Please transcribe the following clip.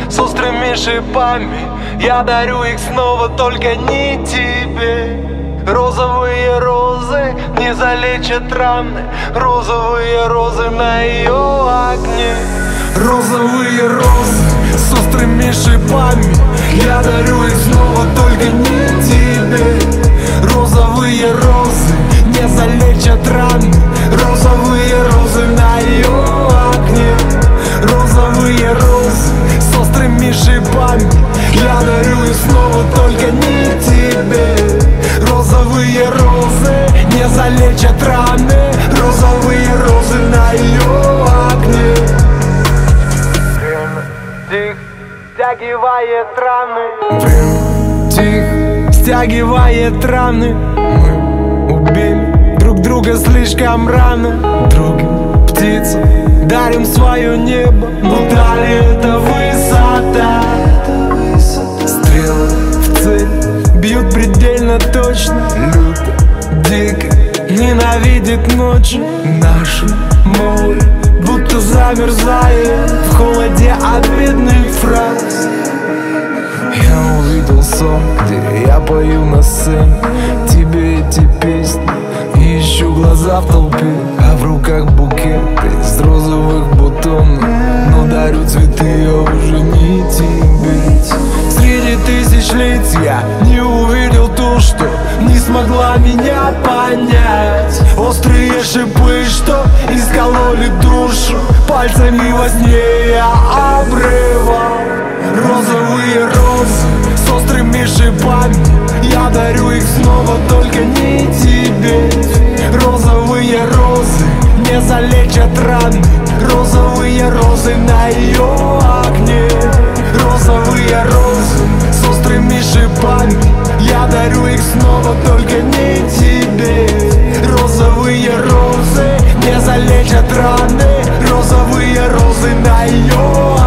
с острыми шипами. Я дарю их снова, только не тебе. Розовые розы не залечат раны, розовые розы на ее окне. Розовые розы с острыми шипами. Я дарю их снова, только не тебе. Розовые розы не залечат раны, розовые розы на ее окне. Розовые розы с острыми шипами. Я дарю их снова, только не тебе. Розовые розы не залечат раны, розовые розы на ее окне. Время тихо стягивает раны. Мы убили друг друга слишком рано. Другим птицам дарим свое небо, но далее это высота. Стрелы в цель бьют предельно точно. Люто, дико ненавидит ночи. Наше море будто замерзает в холоде обидных фраз. Я увидел сон, где я пою на сцене тебе эти песни, и ищу глаза в толпе, а в руках букет из розовых бутонов. Но дарю цветы я уже не тебе. Среди тысяч лиц я не увидел ту, что не смогла меня понять. Острые шипы, что искололи душу, пальцами во сне я обрывал. Розовые розы с острыми шипами. Я дарю их снова, только не тебе. Розовые розы не залечат раны, розовые розы на ее окне. Розовые розы с острыми шипами. Я дарю их снова, только не тебе. Розовые розы не залечат раны, розовые розы на ее окне.